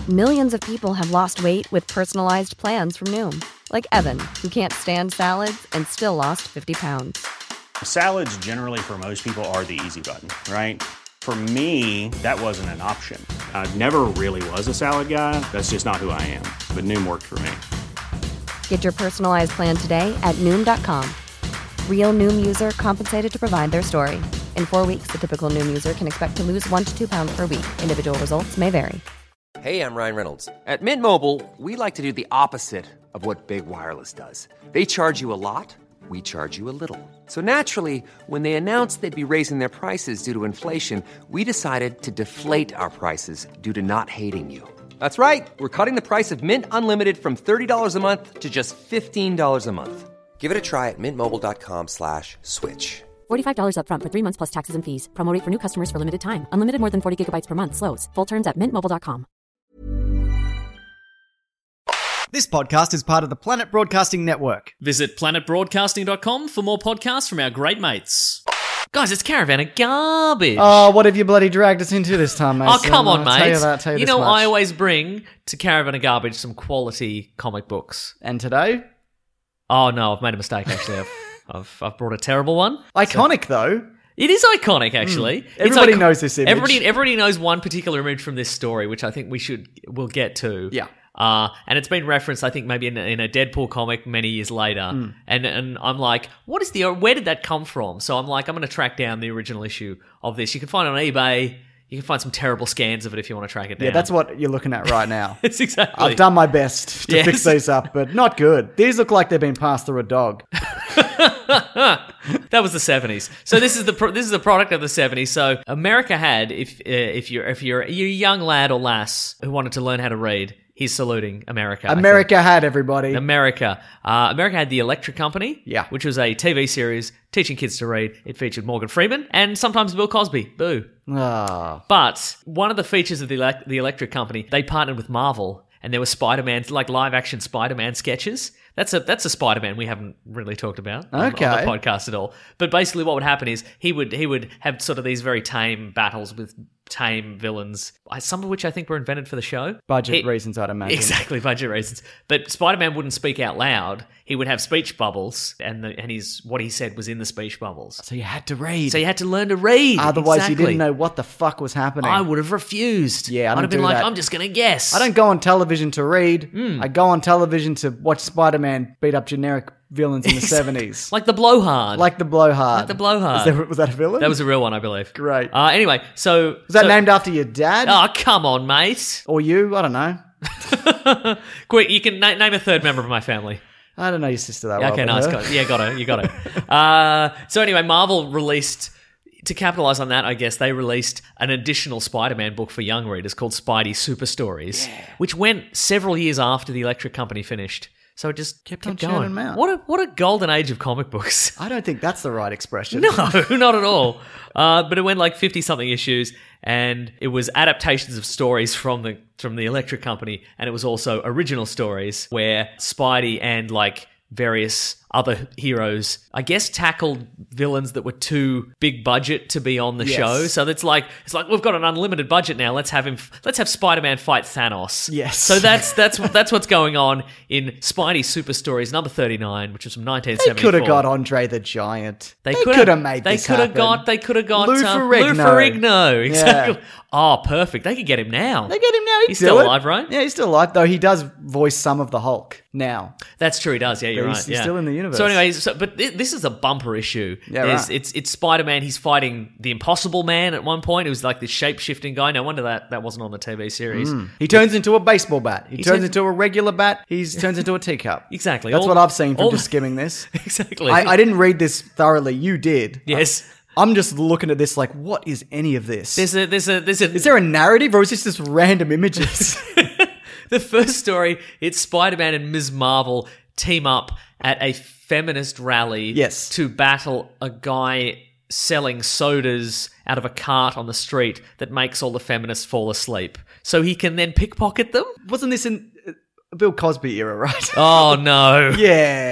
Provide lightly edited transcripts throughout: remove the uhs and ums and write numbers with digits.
Millions of people have lost weight with personalized plans from Noom. Like Evan, who can't stand salads and still lost 50 pounds. Salads generally for most people are the easy button, right? For me, that wasn't an option. I never really was a salad guy. That's just not who I am. But Noom worked for me. Get your personalized plan today at Noom.com. Real Noom user compensated to provide their story. In 4 weeks, the typical Noom user can expect to lose 1 to 2 pounds per week. Individual results may vary. Hey, I'm Ryan Reynolds. At Mint Mobile, we like to do the opposite of what Big Wireless does. They charge you a lot, we charge you a little. So naturally, when they announced they'd be raising their prices due to inflation, we decided to deflate our prices due to not hating you. That's right. We're cutting the price of Mint Unlimited from $30 a month to just $15 a month. Give it a try at mintmobile.com/switch. $45 up front for 3 months plus taxes and fees. Promo rate for new customers for limited time. Unlimited more than 40 gigabytes per month. Slows full terms at mintmobile.com. This podcast is part of the Planet Broadcasting Network. Visit planetbroadcasting.com for more podcasts from our great mates. Guys, it's Caravan of Garbage. Oh, what have you bloody dragged us into this time, mate? Oh, come on, mate. Tell you you this know, much. I always bring to Caravan of Garbage some quality comic books. And today? Oh, no, I've made a mistake, actually. I've brought a terrible one. Iconic, though. It is iconic, actually. Everybody knows this image. Everybody knows one particular image from this story, which I think we'll get to. Yeah. And it's been referenced, I think, maybe in a Deadpool comic many years later. And I'm like, where did that come from? So I'm like, I'm going to track down the original issue of this. You can find it on eBay. You can find some terrible scans of it if you want to track it down. Yeah, that's what you're looking at right now. It's exactly. I've done my best to fix these up, but not good. These look like they've been passed through a dog. That was the 70s. So this is the product of the 70s. So America had, if you're a young lad or lass who wanted to learn how to read, he's saluting America. America had, everybody. America had the Electric Company, Yeah. which was a TV series teaching kids to read. It featured Morgan Freeman and sometimes Bill Cosby. Boo. Ah. But one of the features of the Electric Company, they partnered with Marvel, and there were Spider-Man, like live-action Spider-Man sketches. That's a Spider-Man we haven't really talked about on the podcast at all. But basically what would happen is he would have sort of these very tame battles with tame villains, some of which I think were invented for the show. Budget reasons, I'd imagine. Exactly, budget reasons. But Spider-Man wouldn't speak out loud. He would have speech bubbles, and what he said was in the speech bubbles. So you had to read. So you had to learn to read. Otherwise, you didn't know what the fuck was happening. I would have refused. Yeah, I'd have been do like, that. I'm just going to guess. I don't go on television to read. I go on television to watch Spider-Man beat up generic villains in the 70s. Like the Blowhard. Like the Blowhard. Like the Blowhard. Was that a villain? That was a real one, I believe. Great. Anyway, so... Was that named after your dad? Oh, come on, mate. Or you? I don't know. Quick, you can name a third member of my family. I don't know your sister that well. Okay, but nice. her. Got it. Yeah, got it. You got it. So anyway, Marvel released... To capitalize on that, I guess, they released an additional Spider-Man book for young readers called Spidey Super Stories, which went several years after the Electric Company finished. So it just kept on going. churning 'em out. What a golden age of comic books. I don't think that's the right expression. No, not at all. But it went like 50-something issues, and it was adaptations of stories from the Electric Company, and it was also original stories where Spidey and like various other heroes, I guess, tackled villains that were too big budget to be on the show. So it's like we've got an unlimited budget now. Let's have Spider-Man fight Thanos. Yes. So that's what's going on in Spidey Super Stories number 39, which was from 1974. They could have got Andre the Giant. They could have made this happen. They could have got Lou Ferrigno. Exactly. Yeah. Oh, perfect. They could get him now. They get him now. He's still alive, right? Yeah, he's still alive, though he does voice some of the Hulk now. That's true, he does. Yeah, you're right. He's still in the universe. So anyway, but this is a bumper issue. Yeah, right. It's Spider-Man. He's fighting the Impossible Man at one point. It was like this shape-shifting guy. No wonder that wasn't on the TV series. He turns into a baseball bat. He turns into a regular bat. He turns into a teacup. Exactly. That's what I've seen from just skimming this. Exactly. I didn't read this thoroughly. You did. Yes. I'm just looking at this like, what is any of this? There's a Is there a narrative or is this just random images? The first story, it's Spider-Man and Ms. Marvel team up at a feminist rally to battle a guy selling sodas out of a cart on the street that makes all the feminists fall asleep. So he can then pickpocket them? Wasn't this in Bill Cosby era, right? Oh, no. Yeah.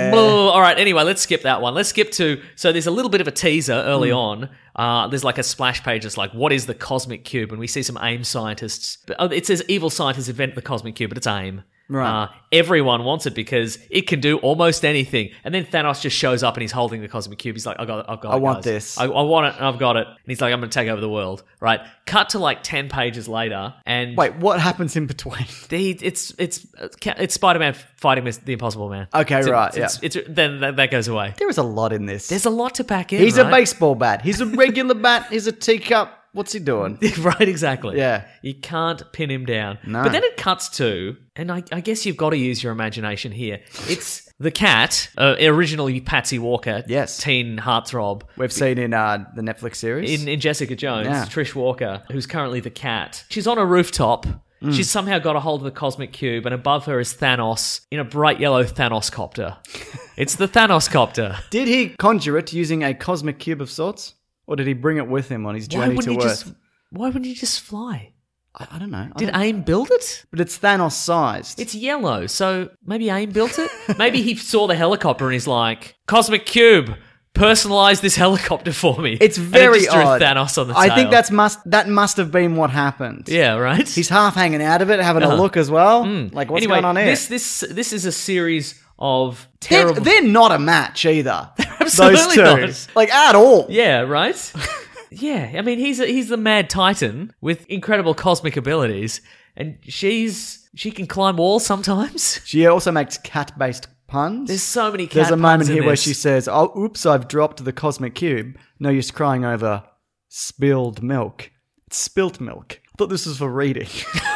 All right, anyway, let's skip that one. Let's skip to... So there's a little bit of a teaser early on. There's like a splash page that's like, what is the cosmic cube? And we see some AIM scientists. It says evil scientists invent the cosmic cube, but it's AIM. Right. Everyone wants it because it can do almost anything. And then Thanos just shows up and he's holding the cosmic cube. He's like, I got it, I want guys. this. I want it and I've got it. And he's like, I'm going to take over the world. Right. Cut to like 10 pages later. And Wait, what happens in between? it's Spider-Man fighting the Impossible Man. Okay, right, yeah. Then that goes away. There is a lot in this. There's a lot to pack in. He's right? a baseball bat. He's a regular bat. He's a teacup. What's he doing? Right, exactly. Yeah. You can't pin him down. No. But then it cuts to, and I guess you've got to use your imagination here. It's the cat, originally Patsy Walker, Yes. teen heartthrob. We've seen in the Netflix series. In Jessica Jones, Yeah. Trish Walker, who's currently the cat. She's on a rooftop. She's somehow got a hold of the cosmic cube, and above her is Thanos in a bright yellow Thanos copter. It's the Thanos copter. Did he conjure it using a cosmic cube of sorts? Or did he bring it with him on his journey to Earth? Why wouldn't you just fly? I don't know. Did AIM build it? But it's Thanos-sized. It's yellow, so maybe AIM built it? Maybe he saw the helicopter and he's like, Cosmic Cube, personalize this helicopter for me. It's And very it just drew odd. Thanos on the tail. I think that must have been what happened. Yeah, right? He's half hanging out of it, having a look as well. Like, what's Anyway, going on here? This is a series of terrible... They're not a match either. absolutely those two. not. Like, at all. Yeah, right? Yeah, I mean, he's the mad titan with incredible cosmic abilities, and she can climb walls sometimes. She also makes cat-based puns. There's so many cat There's a moment puns in here where this. she says, "Oh, oops, I've dropped the cosmic cube. No use crying over spilled milk. It's spilt milk. I thought this was for reading."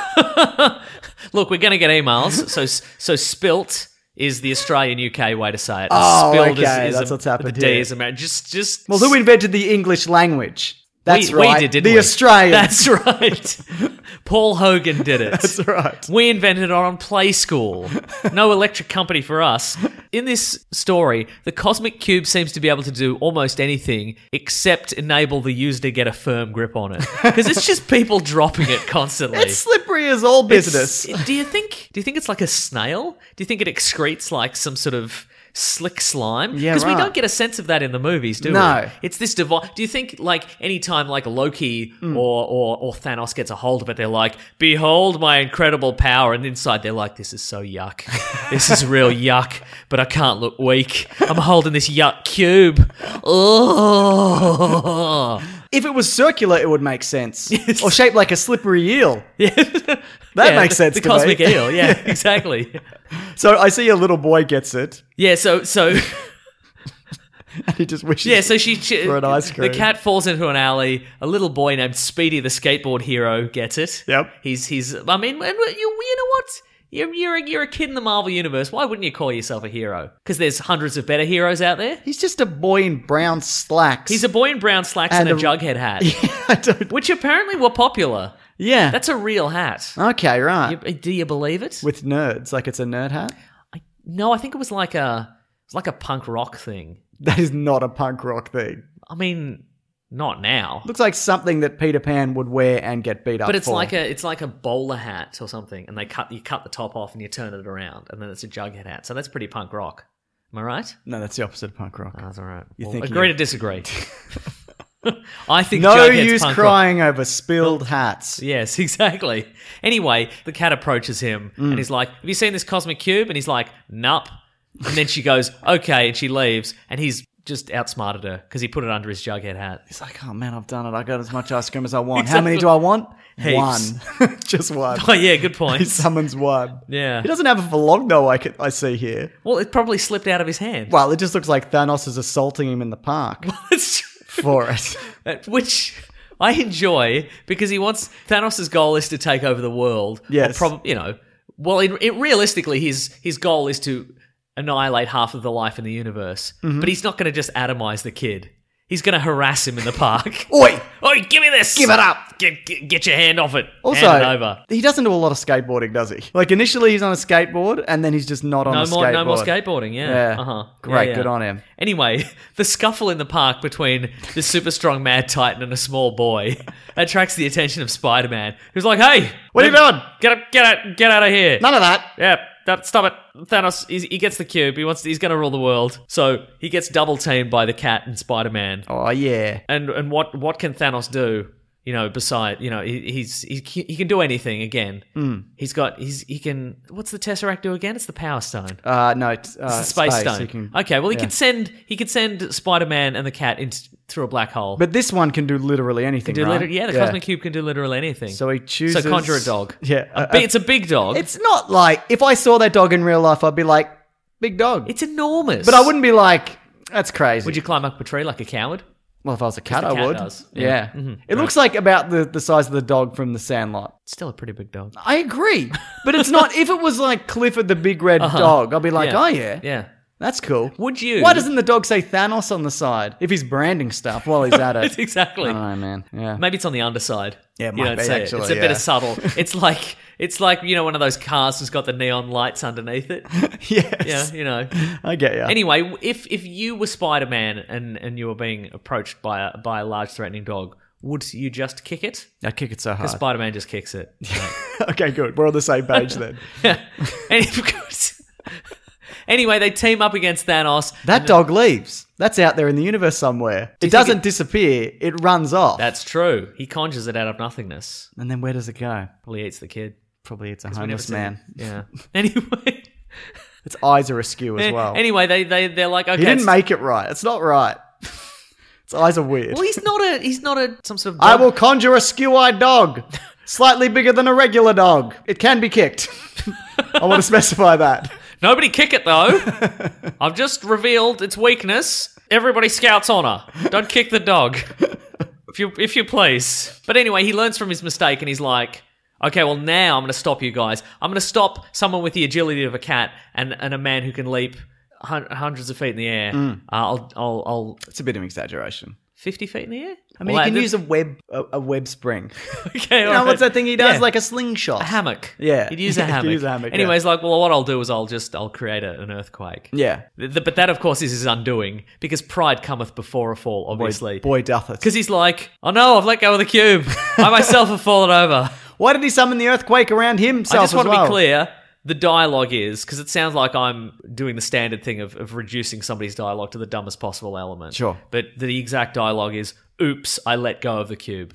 Look, we're going to get emails. So spilt is the Australian UK way to say it. Oh, Spilled okay, that's what's happened The D here. is American. Just Well, who invented the English language? That's we right. did, didn't the we? Australians. That's right. Paul Hogan did it. That's right. We invented it on Play School. No electric company for us. In this story, the cosmic cube seems to be able to do almost anything except enable the user to get a firm grip on it. Because it's just people dropping it constantly. It's slippery as all business. Do you think it's like a snail? Do you think it excretes like some sort of slick slime? Yeah, Because we right. don't get a sense of that in the movies, do No. we? It's this device. Do you think like anytime like Loki or Thanos gets a hold of it, they're like, "Behold my incredible power," and inside they're like, "This is so yuck. This is real yuck." But I can't look weak. I'm holding this yuck cube. Oh. If it was circular, it would make sense. Or shaped like a slippery eel. Yeah. That makes sense The to cosmic me. eel. Yeah, exactly. So I see a little boy gets it, Yeah. So. and he just wishes. Yeah, so she For an ice cream. The cat falls into an alley. A little boy named Speedy, the skateboard hero, gets it. Yep. He's. I mean, and you know what? You're a kid in the Marvel universe. Why wouldn't you call yourself a hero? Because there's hundreds of better heroes out there. He's just a boy in brown slacks. He's a boy in brown slacks and, And a a- Jughead hat, I don't. which apparently were popular. Yeah. That's a real hat. Okay, right. Do you believe it? With nerds, like it's a nerd hat. No, I think it was like a punk rock thing. That is not a punk rock thing. I mean, not now. Looks like something that Peter Pan would wear and get beat up But it's for. like a bowler hat or something, and you cut the top off and you turn it around, and then it's a Jughead hat. So that's pretty punk rock. Am I right? No, that's the opposite of punk rock. Oh, that's all right. You're Well, thinking agree of- to disagree. I think No Jughead's use punk rock. crying over spilled hats. Yes, exactly. Anyway, the cat approaches him and he's like, "Have you seen this cosmic cube?" And he's like, "Nup." And then she goes, "Okay," and she leaves, and he's just outsmarted her because he put it under his Jughead hat. He's like, "Oh man, I've done it. I got as much ice cream as I want. How many do I want? Heaps. One. Just one." Oh yeah, good He point. summons one. Yeah. He doesn't have it for long though. I see here. Well, it probably slipped out of his hand. Well, it just looks like Thanos is assaulting him in the park It's for it. Which I enjoy because Thanos' goal is to take over the world. Yes. Realistically, his goal is to annihilate half of the life in the universe. Mm-hmm. But he's not going to just atomize the kid. He's going to harass him in the park. Oi! Oi, give me this! Give it up! Get your hand off it. Also, hand it over. he doesn't do a lot of skateboarding, does he? Like initially he's on a skateboard and then he's just not on a skateboard. No more skateboarding, yeah. Yeah. Uh-huh. Great, Yeah, yeah. good on him. Anyway, the scuffle in the park between the super strong mad titan and a small boy attracts the attention of Spider-Man, who's like, "Hey, What are you doing? Get out of here!" None of that. Yeah, stop it. Thanos, he gets the cube. He's going to rule the world. So he gets double teamed by the cat and Spider-Man. Oh, yeah. And what can Thanos do? Beside, he can do anything again. He can. What's the Tesseract do again? It's the Power Stone. No, it's the Space Stone. He yeah. could send Spider-Man and the cat through a black hole. But this one can do literally anything, right? The Cosmic Cube can do literally anything. So he chooses... So conjure a dog. Yeah. It's a big dog. It's not like... If I saw that dog in real life, I'd be like, big dog. It's enormous. But I wouldn't be like, that's crazy. Would you climb up a tree like a coward? Well, if I was a cat, The I cat would. does. Yeah. Mm-hmm. It looks like about the size of the dog from The Sandlot. It's still a pretty big dog. I agree. But it's not... If it was like Clifford the Big Red Dog, I'd be like, oh, yeah. Yeah. That's cool. Would you? Why doesn't the dog say Thanos on the side if he's branding stuff while he's at it? Exactly. I don't know, man. Yeah. Maybe it's on the underside. Yeah, it You might don't be, see it. actually, It's a yeah. bit of subtle. It's like one of those cars that's got the neon lights underneath it. Yes. Yeah, I get you. Anyway, if you were Spider-Man and you were being approached by a large threatening dog, would you just kick it? I kick it so hard. Because Spider-Man just kicks it. Okay, good. We're on the same page then. Anyway, they team up against Thanos. That dog leaves. That's out there in the universe somewhere. It doesn't disappear. It runs off. That's true. He conjures it out of nothingness. And then where does it go? Well, he eats the kid. Probably it's a We never homeless see man. it. Yeah. Anyway. Its eyes are askew as well. Anyway, they're like, okay. He didn't make it right. It's not right. Its eyes are weird. Well, he's not a some sort of I dog. will conjure a skew-eyed dog. Slightly bigger than a regular dog. It can be kicked. I want to specify that. Nobody kick it, though. I've just revealed its weakness. Everybody Scout's honor. Don't kick the dog. If you please. But anyway, he learns from his mistake and he's like, okay, well now I'm going to stop you guys. I'm going to stop someone with the agility of a cat and a man who can leap hundreds of feet in the air. I'll It's a bit of an exaggeration. 50 feet in the air? I mean, Well, you can that- use a web spring. Okay, You know, what's that thing he does? Like a slingshot. a hammock. Yeah. He'd use a You could hammock. use a hammock, Anyway, yeah. he's like, well, what I'll do is I'll create an earthquake. Yeah. But that, of course, is his undoing because pride cometh before a fall, obviously. Boy doth it. Because he's like, oh no, I've let go of the cube. I myself have fallen over. Why did he summon the earthquake around himself I just want as to well? be clear. The dialogue is, because it sounds like I'm doing the standard thing of reducing somebody's dialogue to the dumbest possible element. Sure. But the exact dialogue is, oops, I let go of the cube.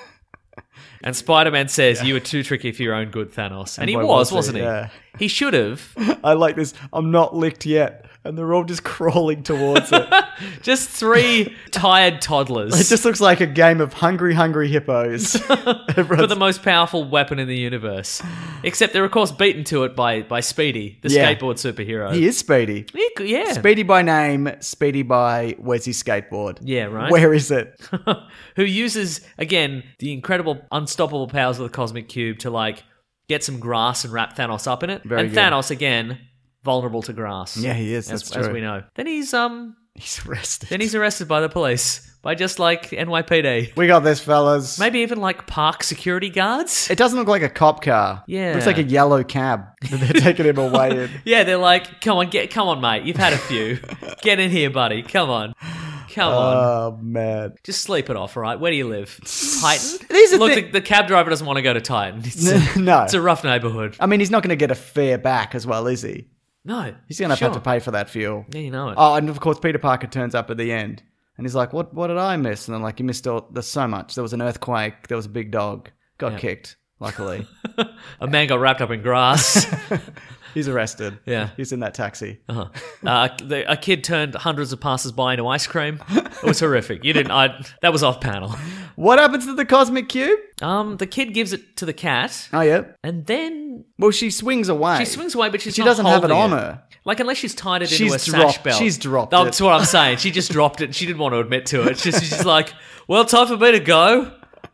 And Spider-Man says, you were too tricky for your own good, Thanos. And he boy, was, was he, wasn't he? yeah. He should have. I like this. I'm not licked yet. And they're all just crawling towards it. Just three tired toddlers. It just looks like a game of hungry hippos. for the most powerful weapon in the universe. Except they're, of course, beaten to it by Speedy, the Yeah. skateboard superhero. He is Speedy. Yeah. Speedy by name, Speedy by where's his skateboard? Yeah, right. Where is it? Who uses, again, the incredible, unstoppable powers of the Cosmic Cube to, like, get some grass and wrap Thanos up in it. Very and good. Thanos, again, vulnerable to grass. Yeah, he is. That's as true. we know. Then he's He's arrested. by the police. By just, like, NYPD. We got this, fellas. Maybe even, like, park security guards. It doesn't look like a cop car. Yeah. It looks like a yellow cab that they're taking him away in. Yeah, they're like, come on, mate. You've had a few. Get in here, buddy. Come on. Oh, man. Just sleep it off, all right? Where do you live? Titan? These are Look, the cab driver doesn't want to go to Titan. It's No. it's a rough neighborhood. I mean, he's not going to get a fare back as well, is he? No. He's going to have to pay for that fuel. Yeah, you know it. Oh, and of course, Peter Parker turns up at the end. And he's like, what did I miss? And I'm like, you missed there's so much. There was an earthquake. There was a big dog. Got kicked, luckily. A man got wrapped up in grass. He's arrested. Yeah. He's in that taxi. A kid turned hundreds of passers-by into ice cream. It was horrific. That was off panel. What happens to the Cosmic Cube? The kid gives it to the cat, Oh, yeah. and then Well, she swings away. she swings away, but She not doesn't have it holding on her. Like, unless she's tied it into She's a sash dropped- belt. she's dropped That's it. what I'm saying. She just dropped it. She didn't want to admit to it. She's just like, well, time for me to go.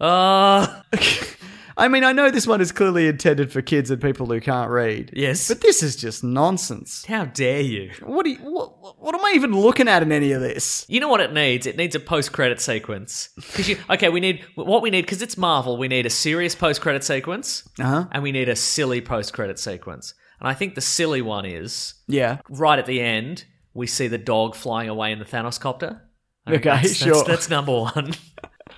I mean, I know this one is clearly intended for kids and people who can't read. Yes. But this is just nonsense. How dare you? What am I even looking at in any of this? You know what it needs? It needs a post-credit sequence. Because it's Marvel, we need a serious post-credit sequence, and we need a silly post-credit sequence. And I think the silly one is, Yeah. right at the end, we see the dog flying away in the Thanos copter. I think Okay, sure. That's number one.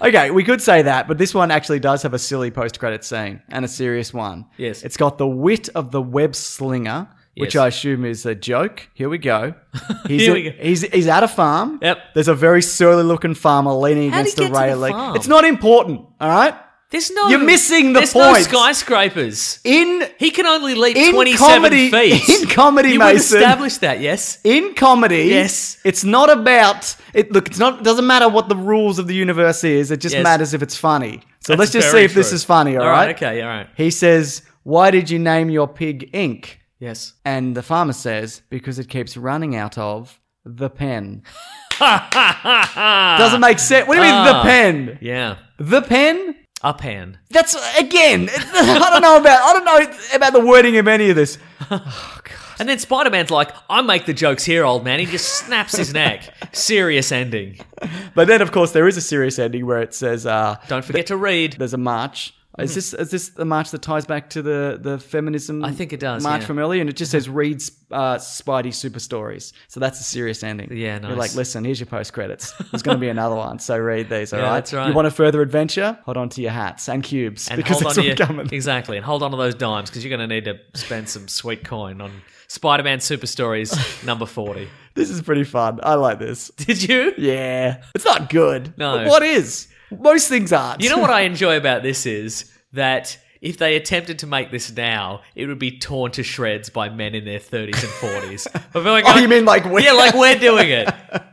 Okay, we could say that, but this one actually does have a silly post-credit scene and a serious one. Yes. It's got the wit of the web slinger, which Yes. I assume is a joke. Here we go. Here we go. He's at a farm. Yep. There's a very surly-looking farmer leaning How'd he against the get to the railing. farm? It's not important, all right? You're missing the there's point. no skyscrapers. In He can only leap in 27 comedy, feet. in comedy, you Mason. would establish that, yes? In comedy, Yes. it's not about it. Look, it's not. It doesn't matter what the rules of the universe is. It just Yes. matters if it's funny. So That's let's just see very if this true. is funny. All right. Okay. All right. He says, "Why did you name your pig Ink?" Yes. And the farmer says, "Because it keeps running out of the pen." Doesn't Doesn't make sense. What do you mean the pen? Yeah. The pen? Up hand. That's again. I don't know about the wording of any of this. And then Spider-Man's like, I make the jokes here, old man. He just snaps his neck. Serious ending. But then, of course, there is a serious ending where it says, Don't forget to read. there's a march. Is this the march that ties back to the feminism? I think it does, March yeah. from earlier, and it just says read Spidey super stories. So that's a serious ending. Yeah, You're nice. like, listen, here's your post credits. There's going to be another one, so read these. All Yeah, right. that's right. You want a further adventure? Hold on to your hats and cubes And because hold that's on to what's your, coming. Exactly. And hold on to those dimes because you're going to need to spend some sweet coin on Spider-Man Super Stories number 40. This is pretty fun. I like this. Did you? Yeah, it's not good. No. But what is? Most things aren't. You know what I enjoy about this is that if they attempted to make this now, it would be torn to shreds by men in their 30s and 40s. But we're Oh, you mean like we? Yeah, like we're doing it.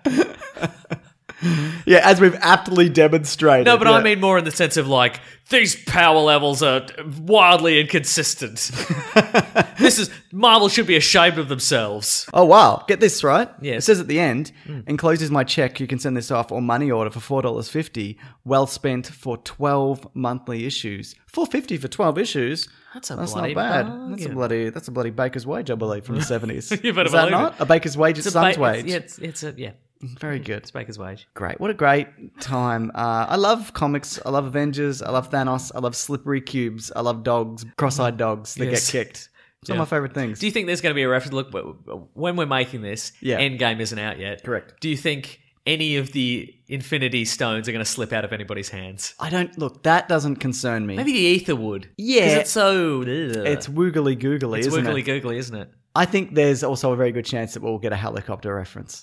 Yeah, as we've aptly demonstrated. No, but yeah. I mean more in the sense of like, these power levels are wildly inconsistent. Marvel should be ashamed of themselves. Oh, wow. Get this, right? Yes. It says at the end, encloses my check. You can send this off or money order for $4.50. Well spent for 12 monthly issues. $4.50 for 12 issues? That's a That's bloody not bad. bargain. That's a bloody baker's wage, I believe, from the 70s. You better Is that believe not? it. A baker's wage is It's a son's ba- wage. Yeah. Very good. It's Baker's wage. Great. What a great time. I love comics. I love Avengers. I love Thanos. I love slippery cubes. I love dogs, cross-eyed dogs that Yes. get kicked. It's one Yeah. of my favorite things. Do you think there's going to be a reference? Look, when we're making this, Yeah. Endgame isn't out yet. Correct. Do you think any of the Infinity Stones are going to slip out of anybody's hands? I don't... Look, that doesn't concern me. Maybe the Ether would. Yeah. Because it's so... It's woogly googly, It's isn't wiggly it? googly, isn't it? I think there's also a very good chance that we'll get a helicopter reference.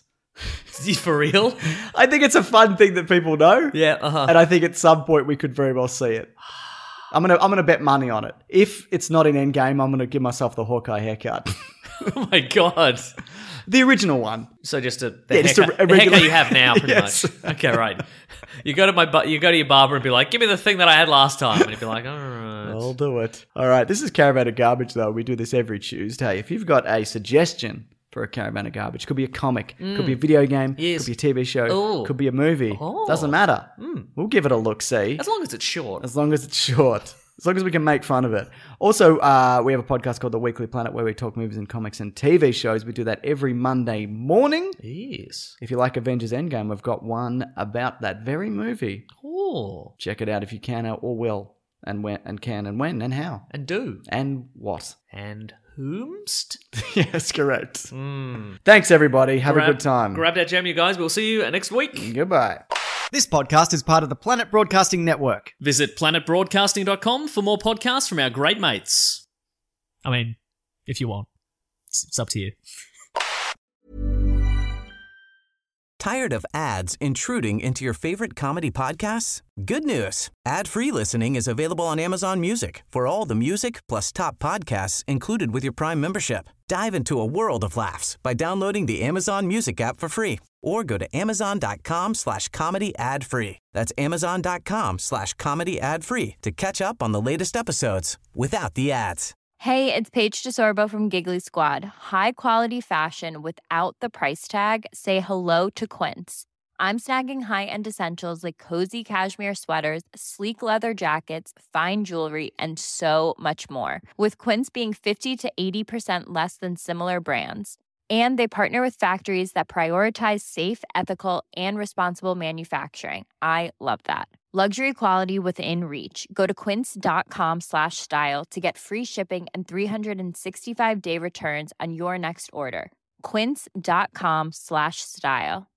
For real? I think it's a fun thing that people know. Yeah, uh-huh. And I think at some point we could very well see it. I'm gonna bet money on it. If it's not in Endgame, I'm gonna give myself the Hawkeye haircut. Oh my God. The original one. So just the just a haircut, regular- the haircut you have now, pretty Yes. much. Okay, right. You go to your barber and be like, give me the thing that I had last time. And he'd be like, all right. I'll do it. All right, this is Caravan of Garbage, though. We do this every Tuesday. If you've got a suggestion for a Caravan of Garbage, could be a comic, could be a video game, Yes. could be a TV show, Ooh. could be a movie. Oh. Doesn't matter. We'll give it a look-see. As long as it's short. As long as it's short. As long as we can make fun of it. Also, we have a podcast called The Weekly Planet where we talk movies and comics and TV shows. We do that every Monday morning. Yes. If you like Avengers Endgame, we've got one about that very movie. Oh. Check it out if you can or will. And when and can and when and how. And do. And what. And whomst? Yes, correct. Thanks, everybody. Have a good time. Grab that gem, you guys. We'll see you next week. Goodbye. This podcast is part of the Planet Broadcasting Network. Visit planetbroadcasting.com for more podcasts from our great mates. I mean, if you want. It's up to you. Tired of ads intruding into your favorite comedy podcasts? Good news. Ad-free listening is available on Amazon Music for all the music plus top podcasts included with your Prime membership. Dive into a world of laughs by downloading the Amazon Music app for free or go to amazon.com/comedy ad-free. That's amazon.com/comedy ad-free to catch up on the latest episodes without the ads. Hey, it's Paige DeSorbo from Giggly Squad. High quality fashion without the price tag. Say hello to Quince. I'm snagging high-end essentials like cozy cashmere sweaters, sleek leather jackets, fine jewelry, and so much more. With Quince being 50 to 80% less than similar brands. And they partner with factories that prioritize safe, ethical, and responsible manufacturing. I love that. Luxury quality within reach. Go to quince.com/style to get free shipping and 365-day returns on your next order. Quince.com/style.